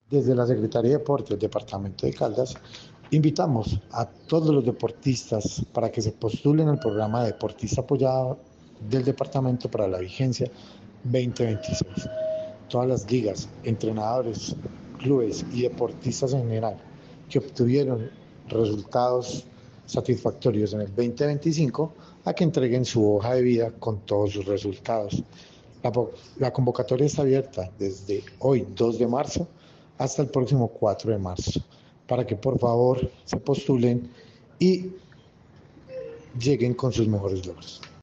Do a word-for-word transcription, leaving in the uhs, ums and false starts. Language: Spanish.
Desde la Secretaría de Deportes del Departamento de Caldas, invitamos a todos los deportistas para que se postulen al programa de deportista apoyado del departamento para la vigencia veinte veintiséis. Todas las ligas, entrenadores, clubes y deportistas en general que obtuvieron resultados satisfactorios en el veinte veinticinco a que entreguen su hoja de vida con todos sus resultados. La, la convocatoria está abierta desde hoy, dos de marzo, hasta el próximo cuatro de marzo, para que por favor se postulen y lleguen con sus mejores logros.